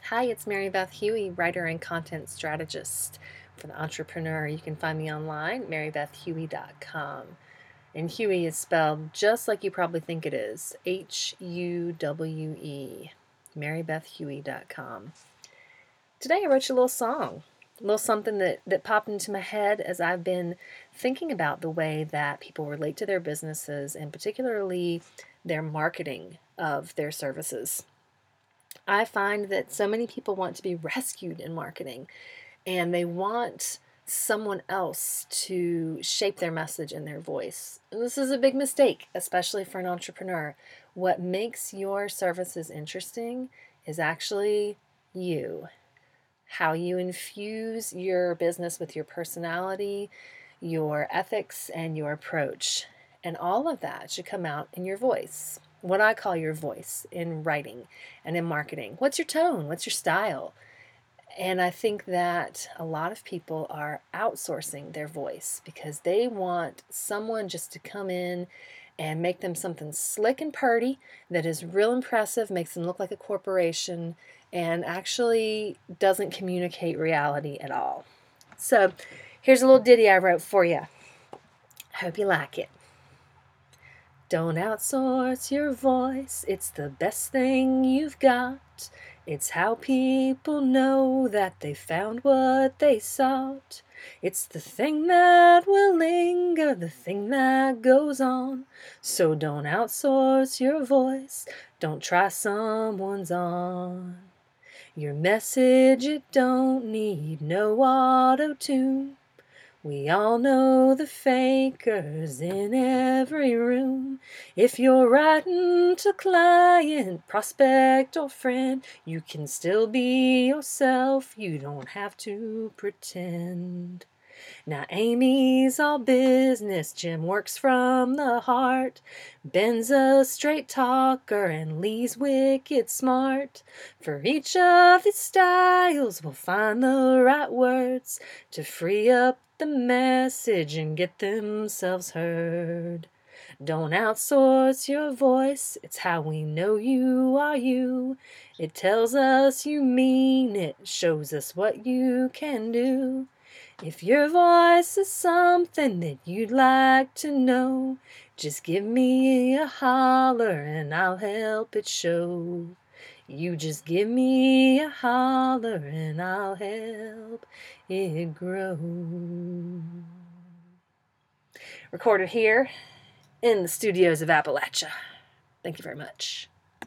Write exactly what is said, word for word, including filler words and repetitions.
Hi, it's Mary Beth Huey, writer and content strategist for the entrepreneur. You can find me online, mary beth huey dot com. And Huey is spelled just like you probably think it is, H U W E, mary beth huey dot com. Today I wrote you a little song, a little something that, that popped into my head as I've been thinking about the way that people relate to their businesses and particularly their marketing of their services. I find that so many people want to be rescued in marketing and they want someone else to shape their message and their voice. And this is a big mistake, especially for an entrepreneur. What makes your services interesting is actually you. How you infuse your business with your personality, your ethics, and your approach. And all of that should come out in your voice. What I call your voice in writing and in marketing. What's your tone? What's your style? And I think that a lot of people are outsourcing their voice because they want someone just to come in and make them something slick and purty that is real impressive, makes them look like a corporation, and actually doesn't communicate reality at all. So here's a little ditty I wrote for you. Hope you like it. Don't outsource your voice, it's the best thing you've got. It's how people know that they found what they sought. It's the thing that will linger, the thing that goes on. So don't outsource your voice, don't try someone's on. Your message, it don't need no auto-tune. We all know the fakers in every room. If you're writing to client, prospect, or friend, you can still be yourself. You don't have to pretend. Now Amy's all business, Jim works from the heart. Ben's a straight talker and Lee's wicked smart. For each of these styles we'll find the right words to free up the message and get themselves heard. Don't outsource your voice, it's how we know you are you. It tells us you mean it, shows us what you can do. If your voice is something that you'd like to know, just give me a holler and I'll help it show. You just give me a holler and I'll help it grow. Recorded here in the studios of Appalachia. Thank you very much.